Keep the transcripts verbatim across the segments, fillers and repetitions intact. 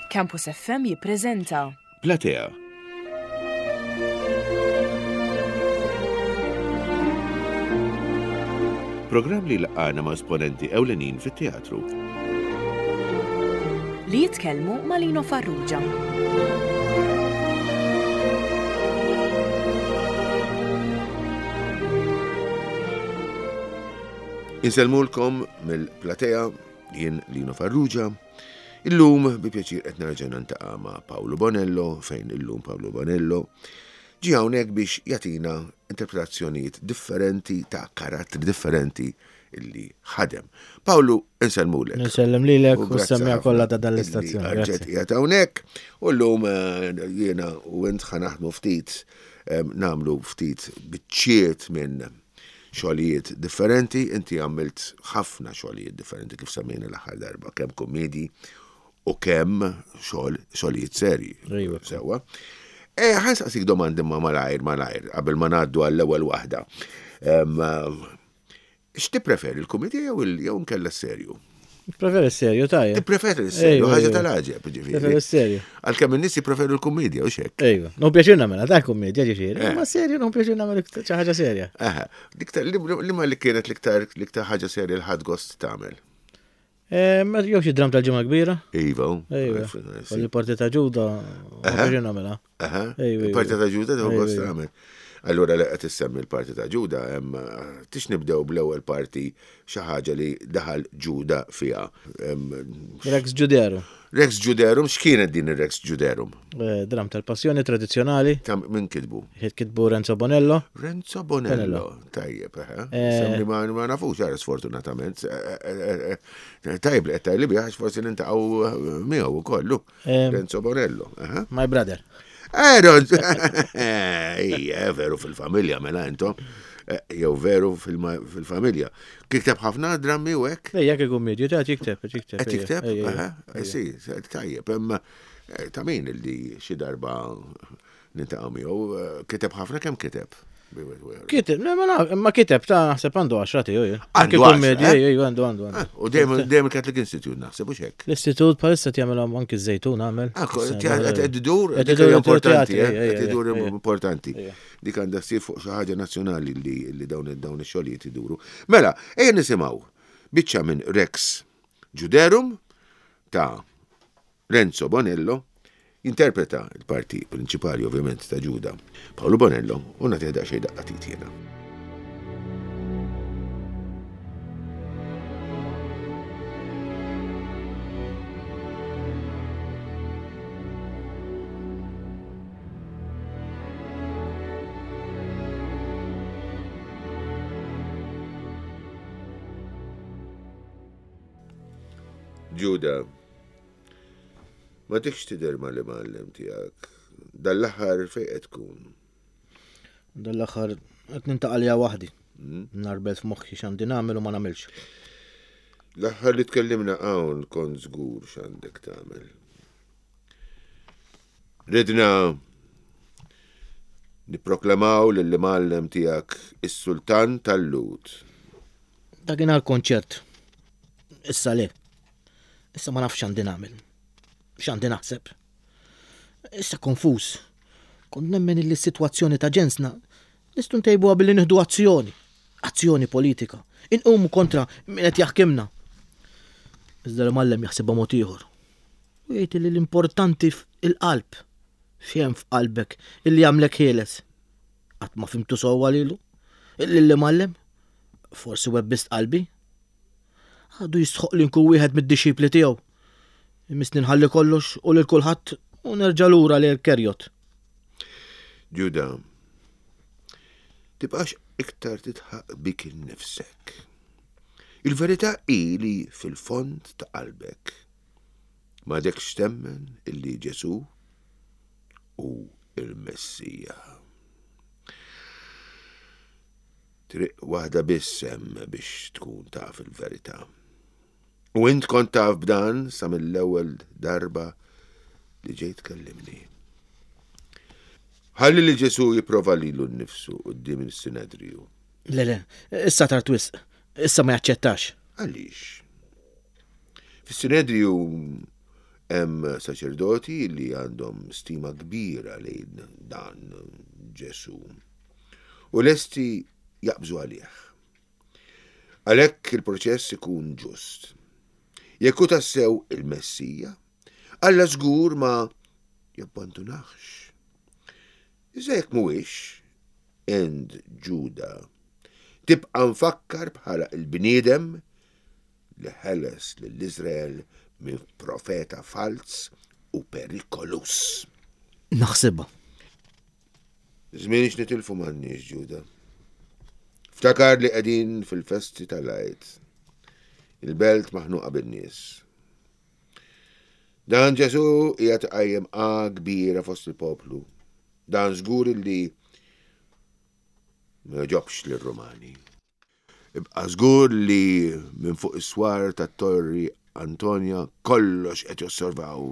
Campus F M jippreżenta Platea. Programm li laqana ma' esponenti ewlenin fit-teatru. li jitkellmu ma' Lino Farrugia. Inselmulkom mill-Platea jien Lino Farrugia. Illum bi pjaċir qed nerġa' niltaqa' ma' Paolo Bonello, fejn illum Paolo Bonello ġie hawnhekk biex jagħtina interpretazzjonijiet differenti ta' karattri differenti illi ħadem. Paolo, insellmulek. Nisellem lilek u semmija kollha ta' dal-istazzjoni. Ġiet qiegħed hawnhekk u llum jiena u int ħanaħdmu ftit nagħmlu ftit biċċiet minn xogħlijiet differenti, inti għamilt ħafna xogħlijiet differenti kif semmejna l-aħħar darba, kemm komedi u kemm xogħol xogħlijiet serji. Sewwa. E ħansaqsik domandi ma malajr malajr qabel ma ngħaddu għall-ewwel waħda. X'tippreferi l-komedja jew jew nkella s-serju? Preferi s-serju tajjeb. Tippreferi s-serju, ħaġa tal-ħaġeb, ġifieri. Preferi s-serju. Għalkemm in-nies jippreferu l-komedja u x'hekk. Ejwa, non pjaċir nagħmilha ta' komedja ġifieri, ma serju non pjaċir nagħmel xi ħaġa serja. Aha, li ma li kienet l-iktar l-iktar ħaġa serja l ħadd gost tagħmel. Ma jew xi dram tal-ġimgħa kbira. Iva. Ejwa. Il-parti ta' Ġuda pjaċir nagħmilha. Aha. Il-parti ta' Ġuda tieħu gost tagħmel. Allura li qed issemmi l-parti ta' Ġuda, hemm tix nibdew bl-ewwel parti xi ħaġa li daħal Ġuda fiha. Rex Juderum. Rex Juderum, x'kienet din ir-Rex Juderum? Dram tal-passjoni tradizzjonali. Ta' min kitbu? Kitbu Renzo Bonello. Renzo Bonello, tajjeb, semmi ma ma nafux ara sfortunatament. Tajjeb li qed tajli biha forsi nintaqgħu miegħu ukollu. Renzo Bonello, aha. My brother. Erod, ija, veru fil-familja, mela intom, jew veru fil-familja. Kikteb ħafna drammi u hekk? Ejja kif komedju, ta' tikteb, tikteb. Qed tikteb? Aha, si, tajjeb, imma ta' min li xi darba nintaqgħu miegħu, kiteb ħafna kemm kiteb? Kiteb, ma kiteb ta' naħseb għandu għaxra tiegħu. Għandu għaxra? Ejja, għandu għandu. U dejjem Catholic Institute naħseb hux hekk. L-istitut bħalissa tjagħmilhom anki ż-żejtun għamel. Qed idur, dik hija importanti, qed idur importanti. Dik għandha ssir fuq xi ħaġa nazzjonali li dawn dawn ix-xogħlijiet iduru. Mela, ejja nisimgħu biċċa minn Rex Juderum ta' Renzo Bonello. Interpreta il-parti prinċipali ovvjament ta' Ġuda Paolo Bonello u nagħti daqsxejn daqqatit jiena. Ġuda, ma tikx tidher ma li mallem tiegħek. Dal-aħħar fejn qed tkun? Dal-aħħar qed nintaqalja waħdi. Narbet f'moħħi x'għandi nagħmel u ma nagħmilx. L-aħħar li tkellimna hawn kont żgur x'għandek tagħmel. Ridna nipproklamaw lil mallem tiegħek is-Sultan tal-Lut. Ta' kien għall-konċert. Issa le. Issa ma nafx x'għandi nagħmel. X'għandi naħseb. Issa konfuż. Kont nemmen li s-sitwazzjoni ta' ġensna nistgħu ntejbuha billi nieħdu azzjoni. Azzjoni politika. Inqumu kontra min qed jaħkimna. Iżda l-mallem jaħsibha mod ieħor. U jgħid li l-importanti il-qalb. F'hemm f'qalbek illi jagħmlek ħieles. Qatt ma fimtu sewwa lilu. Illi l-mallem forsi webbist qalbi. Għadu jistħoq li nkun wieħed mid-dixxipli tiegħu. Imisni nħalli kollox u lil kulħadd u nerġa' lura lil kerjot. Ġuda, tibqax iktar titħaq bik innifsek. Il-verità hi li fil-fond ta' qalbek m'għadekx temmen illi Ġesu u il-Messija. Triq waħda biss hemm biex tkun taf il-verità. U int kont taf b'dan sa mill-ewwel darba li ġejt kellimni. Ħalli li Ġesu jipprova lilu nnifsu quddiem is-Sinedriju. Le le, issa tar twisq, issa ma jaċċettax. Għaliex? Fis-Sinedriju Hemm saċerdoti li għandhom stima kbira lejn dan Ġesu u lesti jaqbżu għalih. Għalhekk il-proċess ikun ġust. Jekk hu tassew il-Messija, Alla żgur ma jabbandunax. Iżda jekk mhuwiex, end Ġuda tibqa' nfakkar bħala il-bniedem li ħeles lill-Iżrael minn profeta fals u perikolus. Naħsibha. Żmienx nitilfu m'għandniex Ġuda. Ftakar li qegħdin fil-festi tal-Għid. Il-belt maħnuqa bin-nies. Dan Ġesu qiegħed iqajjem qa kbira fost il-poplu. Dan żgur li ma ġobx lir-Rumani. Ibqa' żgur li minn fuq is-swar tat-Torri Antonja kollox qed josservaw.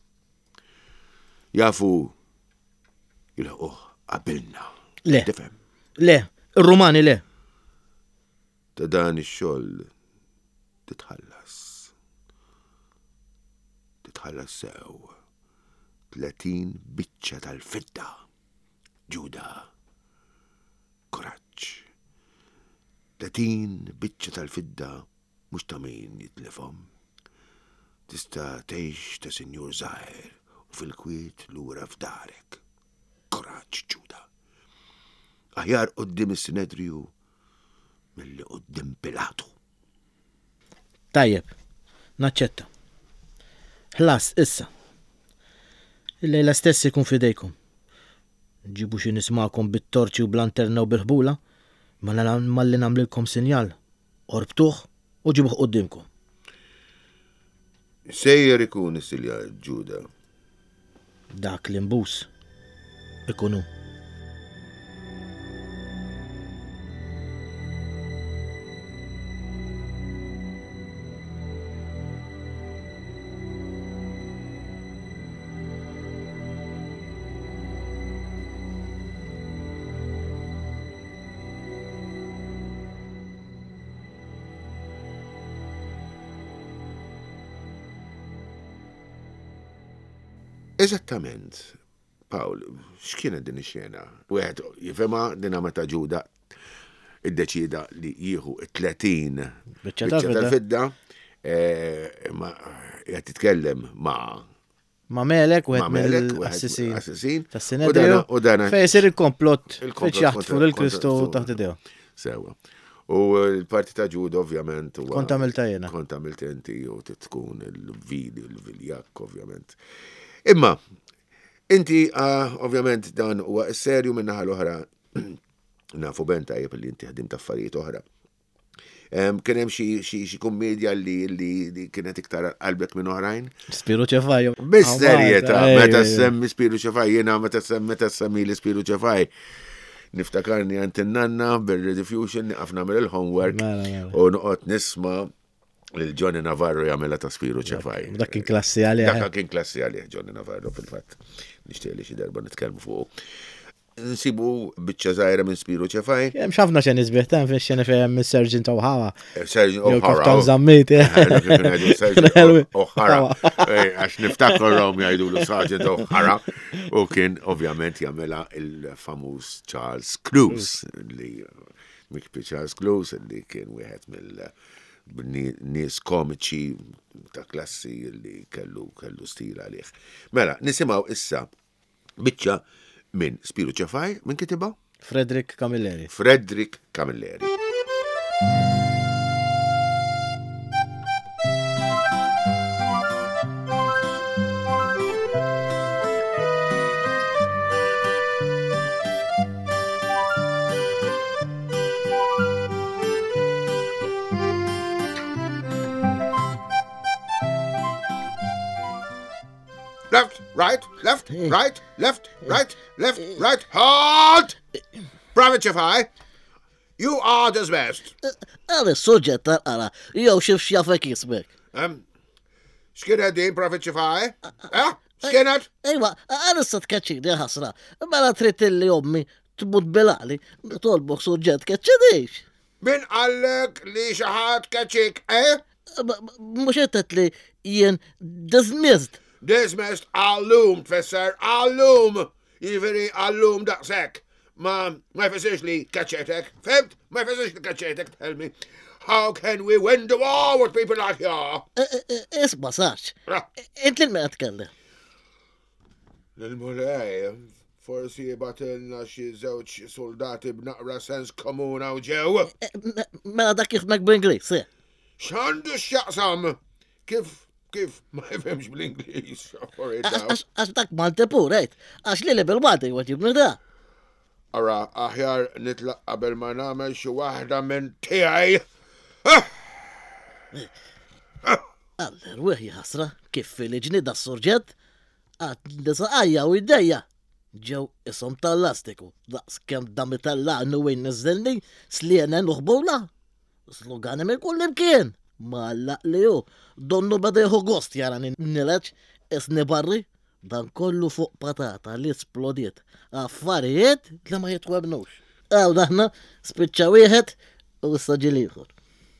Jafu jilħquh qabilna. Le. Tifhem? Le, ir-Rumani le. Ta' dan ix-xogħol titħallas. Titħallas sew. Tletin biċċa tal-fidda. Ġuda. Koraġġ. Tletin biċċa tal-fidda mhux ta' min jitlifhom. Tista' tgħix ta' sinjur żgħir u fil-kwiet lura f'darek. Koraġġ Ġuda. Aħjar qudiem is-Sinedriju milli qudiem Pilatu. Tajjeb, naċċetta. Ħlas issa. Il-lejla stess ikun fidejkom. Ġibu xi nismakom bit-torċi u blanterna u bil-ħbula, ma li nagħmlilkom sinjal. Orbtuh u ġibuh qudiemkom. Sejjer ikun is-sinjal Ġuda. Dak li mbus ikunu. Eżattament, Pawl, x'kienet din ix-xena? Wieħed jifhemha dinha meta Ġuda iddeċida li jieħu tletin biċċa tal-fidda ma qed titkellem ma' Ma' Melek u ma' Melek u assissin assissin tas-Sinedriju u dan fejn isir il-komplott Il-komplott biex jaħtfu lill-Kristu taħt idejhom. Sewa. U l-parti ta' Ġuda ovvjament huwa Kont għamilta jiena. Kont għamilt inti u tkun il-vidi il-viljak ovvjament. Imma, inti ovvjament dan huwa serju minn naħa l-oħra nafu ben tajjeb li inti ħadim taffarijiet oħra. Kien hemm xi kummedja li kienet iktar qalbek minn oħrajn. Spiru ċefaj. Bis-serjetà, meta semmi Spiru ċefaj, jiena meta semmi li Spiru ċefaj. Niftakarni għand in-nanna bir-Rediffusion niqaf nagħmel il-homework u noqgħod nisma' lil Johnny Navarro jagħmilha ta' Spiru ċefaj. Dak kien klassi għalih. Dak kien klassi għalih Johnny Navarro fil-fatt. Nixtieq li xi darba nitkellmu fuq. Nsibu biċċa żgħira minn Spiru ċefaj. Hemm x'ħafna xejn isbieħ ta' fejn xejn fejn mis-Sergeant O'Hara. Sergeant O'Hara. Kaptan Zammit. O'Hara. Għax niftakarhom jgħidulu Sergeant O'Hara u kien ovvjament jagħmilha il-famuż Charles Close li Mickey Charles Close li kien wieħed mill nies komiċi ta' klassi li kellu kellu stil għalih. Mela, nisimgħu issa biċċa minn Spiru ċefaj, minn kitibha? Frederick Camilleri. Frederick Camilleri. Left, right, left, right, left, right, left, right. Halt! Private ċefaj, you are dismissed. Għali suġġett tal-qara, jew xif xjafek jismek. X'kienet din, Private ċefaj? Eh? X'kienet? Ejwa, għali s-sat kaċċini ħasra, mela trid li ommi tmut bilali, tolbok suġġett kaċċinix. Min għallek li xaħat kaċċik, eh? Mux jettet li jien dismissed. Dismissed għallum, tfisser, għallum. Jiveri għallum daqsek. Ma ma jfessirx li kaċċetek. Fimt? Ma jfessirx li kaċċetek, tell me. How can we win the war with people like you? Isma saċ. Int li ma tkellem. L-mulej, forsi batilna xi żewġ soldati b'naqra sens komuna u ġew. Mela dak kif mek bl-Inglis, se. X'għandu x'jaqsam? Kif kif ma jifhemx bl-Ingliż? Għax dak Malti pur, ejt. Għax li li bil-Malti jwaġibni da. Ara, aħjar nitlaq qabel ma nagħmel xi waħda minn tiegħi. Aller, wieħ ħasra, kif fil-ġni da s-surġet? Għat nisaqajja u id-dejja. Ġew isom tal-lastiku. Daqs kem dami tal-laqnu wejn nizzilni, slienen uħbula. Slugani minn kull imkien. Ma laqli ju. Donnu bada jħu gost jara nileċ, isni barri. Dan kollu fuq patata li esplodiet. Affarijiet li ma jitwebnux. Għaw daħna spiċċa wieħed u s-saġili jħor.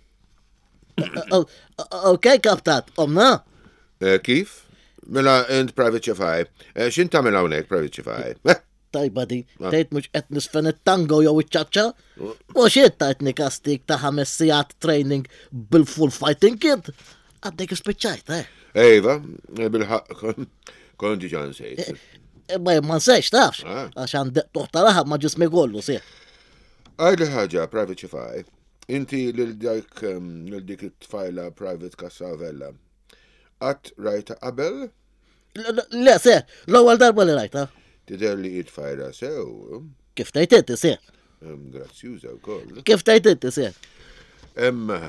Ok, kaptat, omna? Kif? Mela, int private ċefaj. Xin tamil għawnek private ċefaj? Tajba di, tajt mux qed nisfen it-tango jew iċ-ċaċċa? U xiet tajtni kastik ta' ħames sigħat training bil-full fighting kid? Għaddek spiċċajt, eh? Ejva, bil-ħaq, konti ġan sejt. Ma jemman sejx, tafx? Għax għandek toħta laħab ma ġismi gollu, sieħ. Għajli ħagġa, private ċefaj. Inti l-dik l-dik it-tfajla private Kassavella. Għat rajta qabel? Le, se, l-ewwel darba li rajta. Tidher li jitfajra sew. Kif tajt inti, se? Grazzjuża wkoll. Kif tajt inti, se? Emma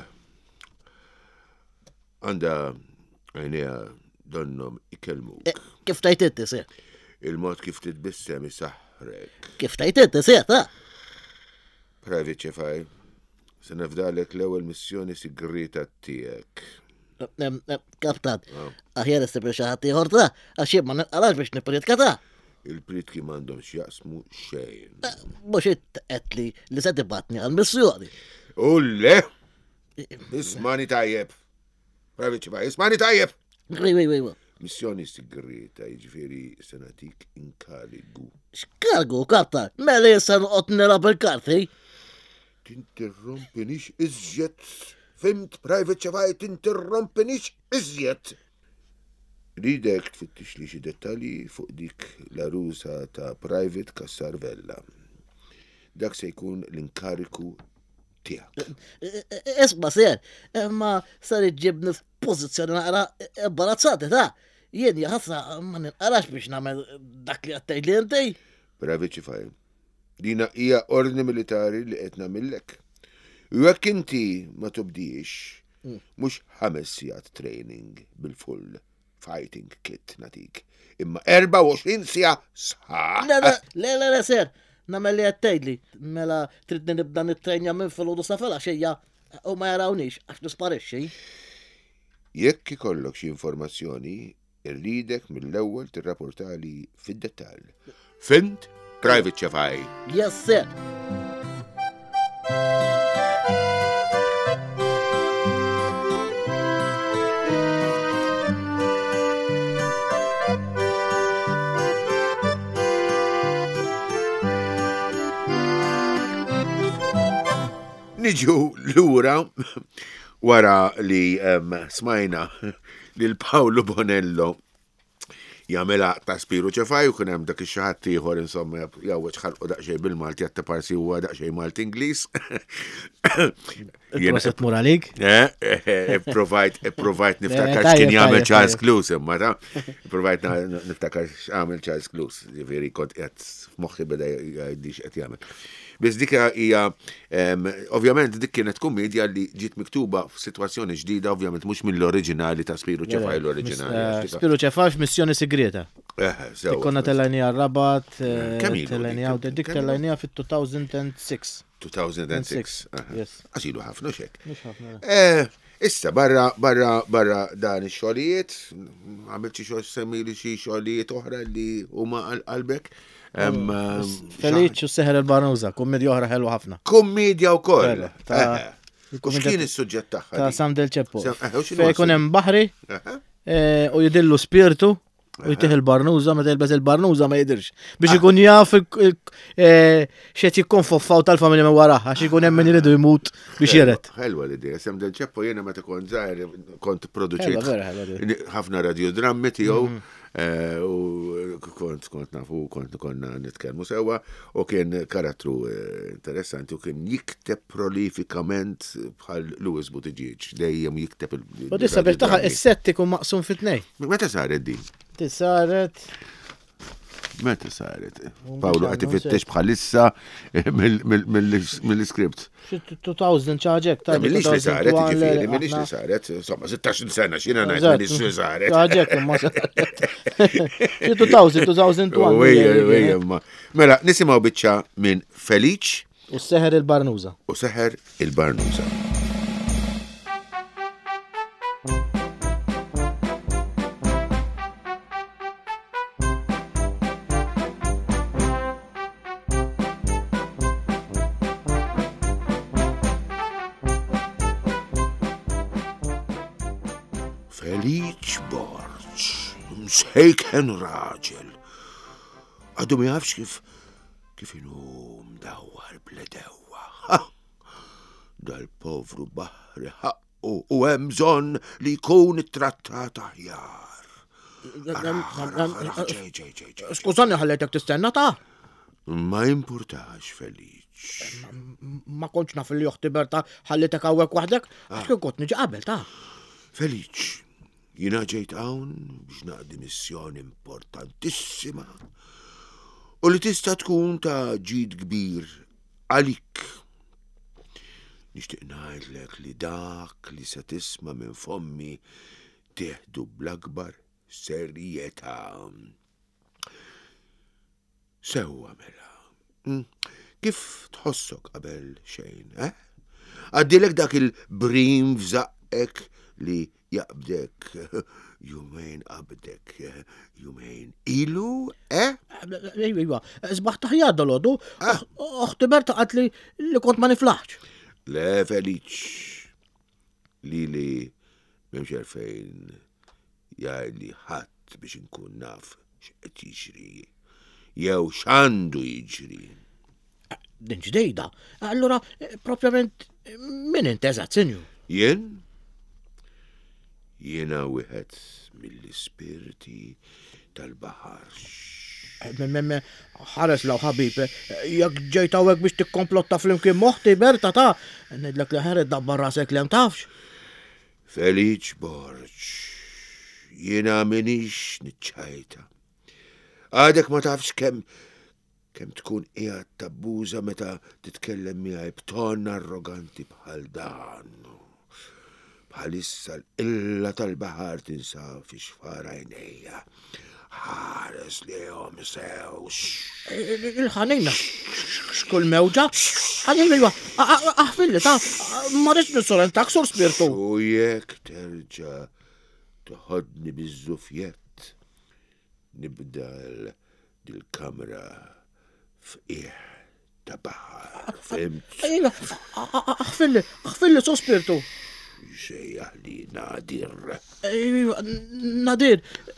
għandha għajnejha donnom ikellmuk. Kif tajt inti, se? Il-mod kif titbissem isaħħrek. Kif tajt inti, se, ta? Private ċefaj, se nafdalek l-ewwel missjoni sigrita tiegħek. Kaptan, aħjar istibri xaħati ħorta, għax jibma nqalax biex nipritka ta' il-pritki mandom xjaqsmu xejn. Mux it-tqetli li se tibatni għal-missjoni. Ulle! Ismani tajjeb. Pravi ċifa, ismani tajjeb! Wi, wi, wi. Missjoni sigrita, jiġifieri senatik inkarigu. X'kargu, kaptan? Mela jissan qotnela bil-karti? Tinterrompinix iżjed. Fimt, private ċefaj, tinterrompinix iżjed. Ridek tfittix li xi dettalji fuq dik l-arusa ta' private Kassarvella. Dak se jkun l-inkariku tiegħek. Isma' ser, imma sar iġibni f'pożizzjoni naqra imbarazzati ta' jien jaħassa ma ninqarax biex nagħmel dak li qed tgħidli inti. Private ċefaj, dina hija ordni militari li qed nagħmilek. U jekk inti ma tubdiex, mhux ħames sigħat training bil-full fighting kit natik, imma erba' u għoxrin siegħa sħaħ. Le, le, le, le, ser, nagħmel li qed tgħidli, mela tridni nibda nittrenja minn filgħodu sa filgħa xejja u ma jarawniex għax nisparixxi. Jekk ikollok xi informazzjoni, irridek mill-ewwel tirrapportali fid-dettall. Fint, private ċefaj. Yes, sir. Niġu l-ura wara li um, smajna li l-Paolo Bonello jagħmilha ta' Spiru ċefaj u kien hemm dak ix-xaħat ieħor insomma jawweġ ħalqu daqsxejn bil-Malti għatta parsi huwa daqsxejn Malti Ingliż. Proset moralik? Eh, provajt provajt niftakar x'kien jagħmel Charles Cluse imma ta' provajt niftakar x'għamel Charles Cluse, jiġifieri kont qed f'moħħi beda jgħidix qed jagħmel. Biss dika hija ovvjament dik kienet kumedja li ġiet miktuba f'sitwazzjoni ġdida, ovvjament mhux mill-oriġinali ta' Spiru ċefaj l-oriġinali. Spiru ċefaj f'missjoni segreta. Konna tellajnija Rabat, tellajnija u dik tellajnija fit-two thousand six. two thousand six. Għasilu ħafna xek. ħafna. Issa barra barra barra dan ix-xogħlijiet, għamilt xi xogħol semmili xi xogħlijiet oħra li huma qalbek. Feliċ u Seħer il-Banuza, kommedja oħra ħelwa ħafna. Kommedja wkoll. Ta' U x'kien is-suġġett tagħha? Ta' San del Ceppo. Sam- eh, u x'inhu Fej kun hemm baħri Aha. eh, u jidillu spirtu u jtieħ il-barnuża meta jilbes il-barnuża ma jidirx. Biex ikun jaf x'qed jikkonfoffaw tal-familja minn waraħ għax ikun hemm min iridu jmut biex jeret. Ħelwa l-idea, Sam del Ceppo jiena meta kont żgħir kont Ħelwa, produċejt vera ħelwa di. ħafna radiodrammi tiegħu eh, u kont kont nafu kont konna nitkellmu sewwa u kien karattru eh, interessanti u kien jikteb prolifikament bħal Louis Buttigieg dejjem jikteb il- U dissa biex taħħa radiodrammi. is-set ikun maqsum fit-tnej. Meta saret din? Tisaret Meta saret? Pawlu qed ifittex bħalissa eh, mill- mill- mill- mill-iskript. xi two thousand ċaġek ta' Millix li saret, ġifieri, millix li saret, insomma, sittax sena xina ngħid millix li saret. ċaġek imma xi two thousand, two thousand one. Ujja, ujja, ma. Mela, nisimgħu biċċa minn Feliċ U seħer il-barnuża. u Seħer il-Barnuża. Feliċ Borġ, msejken raġel. Għadu ma jafx kif kif inu mdawwar bledewwa. Ha! Dal-povru Baħri ħaqqu u hemm bżonn li jkun ittrattat aħjar. Ara, ara, ara, ġej, ġej, ġej, ġej. Skużani ħallejtek tistenna ta' Ma jimpurtax, Feliċ. ma kontx naf li joħti Berta ħallejtek hawnhekk waħdek għax kien kont niġi qabel ta'. Feliċ, jina ġejt hawn biex naqdi missjoni importantissima u li tista' tkun ta' ġid kbir għalik. Nixtieq ngħidlek li dak li se tisma' minn fommi tieħdu bl-akbar serjetà. Sewwa mela. Mm. Kif tħossok qabel xejn, eh? Għaddilek dak il-brim f'żaqqek li jaqbdek jumejn qabdek jumejn ilu, eh? Ejwa, sbaħ taħjad dal-għodu, uħti Berta għat li li kont ma niflaħx. Le, Feliċ, li li memx għalfejn jgħid li ħadd biex inkun naf x'qed jiġri jew x'għandu jiġri. Din ġdejda, allura propjament min inteżat sinju. Jien? Jiena wieħed mill-ispirti tal-baħar. ħares law ħabib, jak ġejt hawnhekk biex tikkomplotta flimkien moħħti Berta ta' nidlek li ħared dabbar rasek li hemm tafx. Feliċ Borġ, jiena minix niċċajta. Għadek ma tafx kemm kemm tkun qiegħed tabbuża meta titkellem miegħi b'ton arroganti bħal dan. Bħalissa l-illa tal-baħar tinsab fi xfar għajnejja. Ħares lihom sew. Il-ħanina, xkull mewġa, ħanina jwa, aħfilli ta' ma rridx nissorentak sur spirtu. U jekk terġa' toħodni biż-żufjett, nibda dil-kamra f'qiegħ ta' baħar, fimt? Ejwa, aħfilli, aħfilli sur spirtu. Xejjaħ li Nadir. Ejwa, Nadir.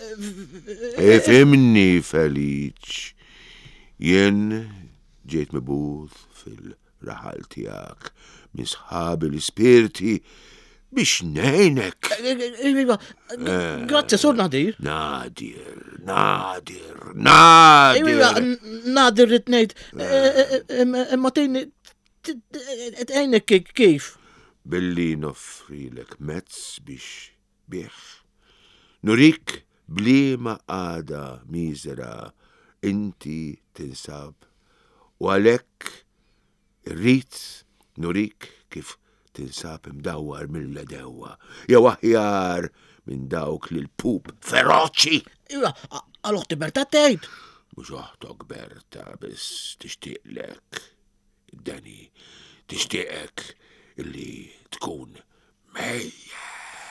Efimni, Feliċ. Jien ġejt mibgħuth fil-raħal tiegħek minn sħabi l-ispirti biex ngħinek. Ejwa, grazzi sur Nadir. Nadir, Nadir, Nadir. Ejwa, Nadir rid ngħid, imma tgħinni tgħinek kif. Billi noffrilek mezz biex bieħ. Nurik bliema għada miżera inti tinsab u għalek irrit nurik kif tinsab imdawwar mill-ledewwa jew aħjar minn dawk li l-pup feroċi. Iwa, għal-uħti Berta tgħid. Mhux oħtok Berta biss tixtieqlek. Dani, tixtieqek illi tkun mejja.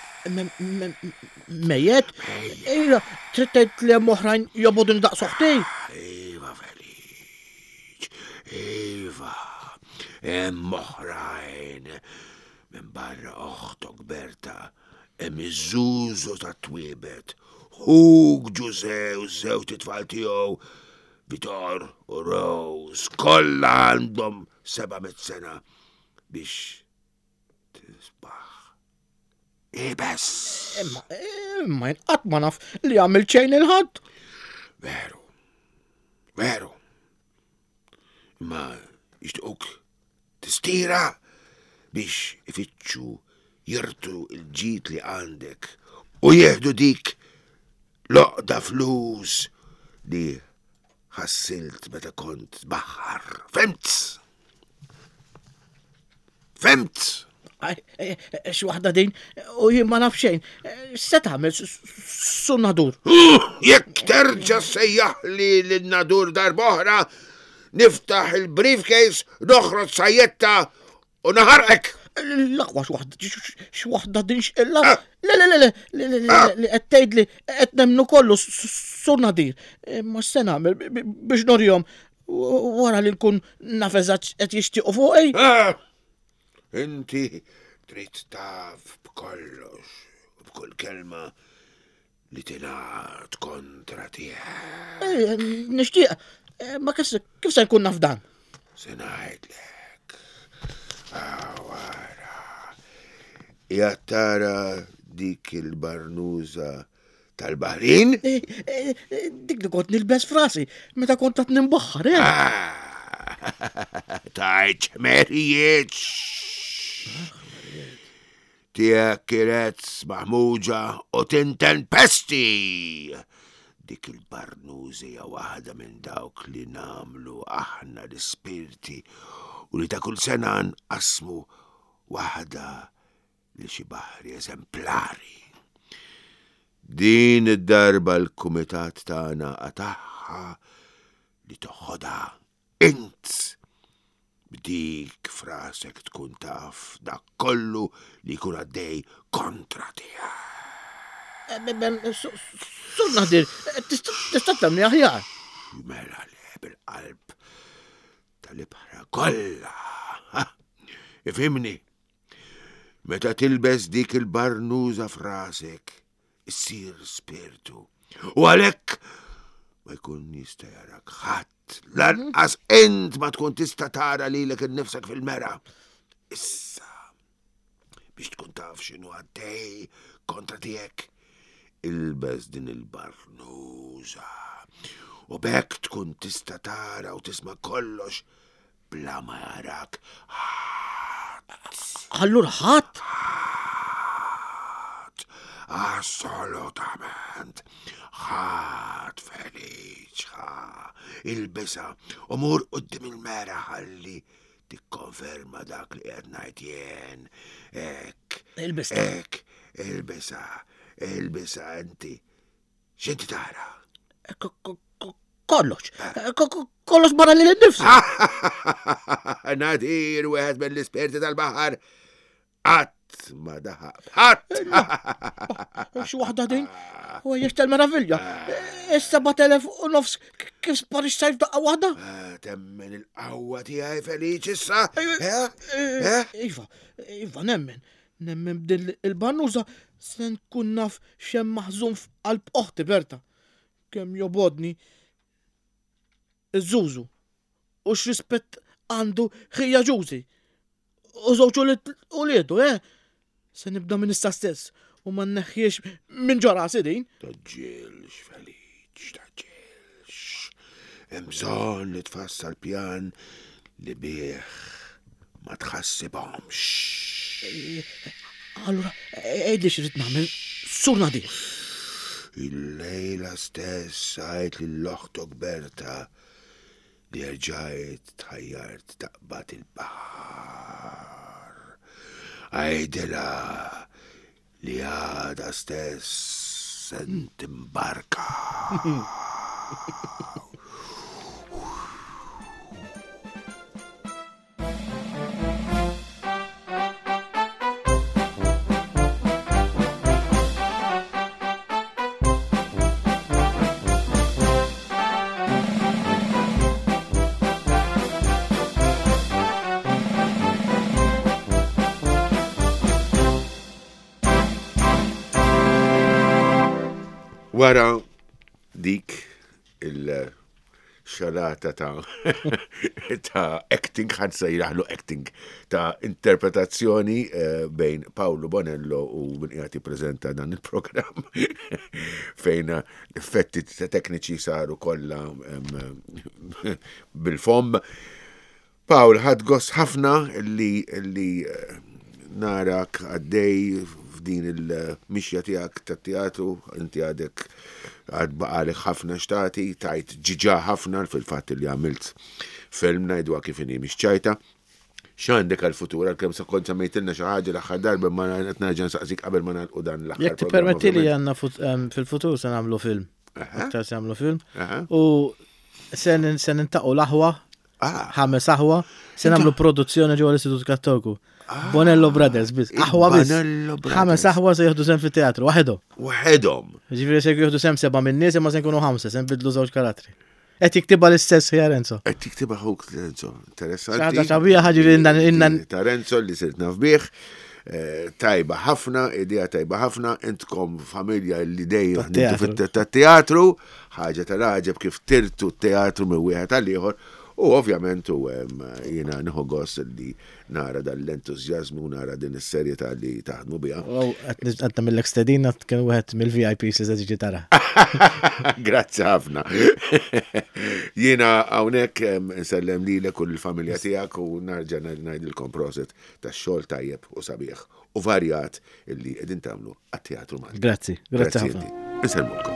Mejjet? Iwa, trid tgħid li hemm oħrajn jobodun daqs uħti. Iva, Feliċ, iva, hemm oħrajn Min barra oħtok Berta, hemm iż-żużu ta' twiebet. Hug Ġuse u żewġ titfal tiegħu Vitor u Rose kollha għandhom seba' mit sena biex tisbaħ. Ibes. Imma, imma jinqatt ma naf li għamil ċejn il-ħadd. Veru, veru. Imma jixtiequk tistira biex ifittxu jirtu il-ġid li għandek u jieħdu dik loqda flus li ħassilt meta kont baħar. Femt? Femt? Xi waħda din u jien ma naf xejn. Se tagħmel sun-nadur? Jekk terġa' sejjaħ li lin-nadur darb'oħra, niftaħ il-briefcase, noħroġ sajjetta u naħarqek. L-aqwa x'waħda din x'illa. Le le le le li qed tgħid li qed nemmnu kollu sur-nadir. Ma se nagħmel biex norjhom wara li nkun naf eżatt qed jixtiequ fuqi. Inti trid taf b'kollox u b'kull kelma li tingħad kontra tiegħek. Nixtieq, ma kif se nkun naf dan? Se ngħidlek. Wara. Ja tara dik il-barnuża tal-Baħrin? Dik li kont nilbes frasi meta kont qed nimbaħħar, Tajt ċmerijiet. Tiegħek kienet maħmuġa u tinten pesti. Dik il-barnużi hija waħda minn dawk li namlu aħna l-ispirti u li ta' kull sena nqasmu waħda li xi baħri eżemplari. Din id-darba l-kumitat tagħna qataħħa li toħodha int b'dik frasek tkun taf dak kollu li jkun għaddej kontra tiegħek. Sur-nadir, tista' tagħmel aħjar. Mela le bil-qalb tal-ibħra kollha. Ifhimni, meta tilbes dik il-barnuża frasek, issir spirtu. U għalhekk ma jkun jista' jarak ħadd, lanqas int ma tkun tista' tara lilek innifsek fil-mera. Issa biex tkun taf x'inhu għaddej kontra tiegħek, ilbes din il-barnuża. U bekk tkun tista' tara u tisma' kollox bla ma jarak ħadd. Allura ħadd? Ħadd. Assolutament. Ħadd Feliċ, ħa. Ilbisa u mur qudiem il-mera ħalli tikkonferma dak li qed ngħid jien. Hekk. Ilbisa. Hekk, ilbisa. Ilbisa inti. X'inti tara? Kollox. Kollox barra li l-nifsi. Nadir wieħed mill-isperti tal-baħar qatt ma daħab. Qatt. Xi waħda din? U jiex tal-meravilja. Is-seba' telef u nofs kif sparix sajf daqqa waħda? Temmen il-qawwa tiegħi Feliċ issa? Iva, iva nemmen. Nemmen b'din il-barnuża se nkun naf x'hemm maħżun f'qalb oħti Berta. Kemm jobodni iż-żużu u x'rispett għandu ħija Ġużi. U żewġ uliedu, eh? Se nibda minn issa stess u ma nneħħiex minn ġara sidin. Taġġilx, Feliċ, taġġilx. Hemm bżonn li tfassal pjan li bih ma tħassibhomx. Allura, għejdli xirrit nagħmel sur-nadir. Il-lejla stess għajt li l-oħtok Berta li rġajt tħajjart taqbad il-baħar. Għajdila li għada stess sent imbarka. Wara dik il-xalata ta' ta' acting, ħad sejraħlu acting, ta' interpretazzjoni bejn Paolo Bonello u min qiegħed jippreżenta dan il-programm fejn effetti tekniċi saru kollha bil-fom. Paul, ħad gost ħafna li narak għaddej f'din il-mixja tiegħek tat-teatru, inti għadek għad baqalek ħafna xtati, tajt ġiġa ħafna fil-fatt li għamilt film ngħidwa kif inhi mhix ċajta. X'għandek għall-futur għalkemm sa kont semmejtilna xi ħaġa l-aħħar darba ma qed nerġa' nsaqsik qabel ma nagħlqu dan l-aħħar. Jekk tippermettili għandna fil-futur se nagħmlu film. Aktar se nagħmlu film. U se nintaqgħu l-aħwa, ħames aħwa, se nagħmlu produzzjoni ġewwa l-Istitut Kattoliku. Bonello Brothers biss. Aħwa biss. Ħames aħwa se jieħdu sem fit-teatru, waħedhom. Waħedhom. Ġifieri se jieħdu sem seba' minn nies imma se nkunu ħamsa, se nbidlu żewġ karattri. Qed jiktibha l-istess ħija Renzo. Qed jiktibha huk Renzo. Interessanti. Ħaġa sabiħa ħaġi inna ta' Renzo li sirt naf bih. Tajba ħafna, idea tajba ħafna, intkom familja li dejjem tat-teatru, ħaġa tal-ħaġeb kif tirtu t-teatru minn wieħed għal ieħor. U ovvjament u jiena nieħu gost li nara dal-entużjażmu nara din is-serjetà li taħdmu biha. Qed millek stedina kien wieħed mill-V I Ps li se tiġi tara. Grazzi ħafna. Jiena hawnhekk insellem lilek u l-familja tiegħek u narġa' ngħidilkom proset tax-xogħol tajjeb u sabiħ u varjat illi qegħdin tagħmlu għat-teatru Malti. Grazzi, grazzi ħafna. Insellmulkom.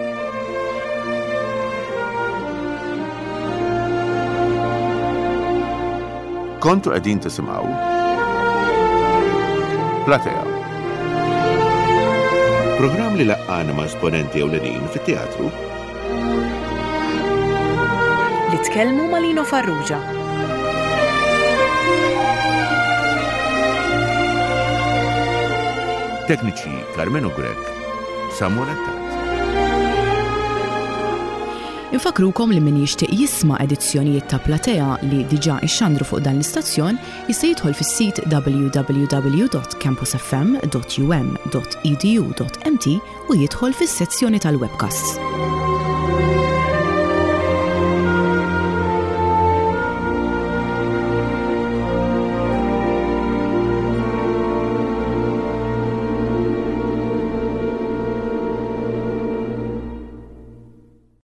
Kontu qegħdin tisimgħu Platea. Programm li laqqana ma' esponenti ewlenin fit-teatru li tkellmu ma' Lino Farrugia. Tekniċi Carmen Ugrek, Samuel Attat. Infakrukom li min jixtieq jisma' edizzjonijiet ta' Platea li diġà ixxandru fuq dan l-istazzjon jista' jidħol fis-sit w w w dot campus f m dot u m dot e d u dot m t u jidħol fis-sezzjoni tal-webcasts.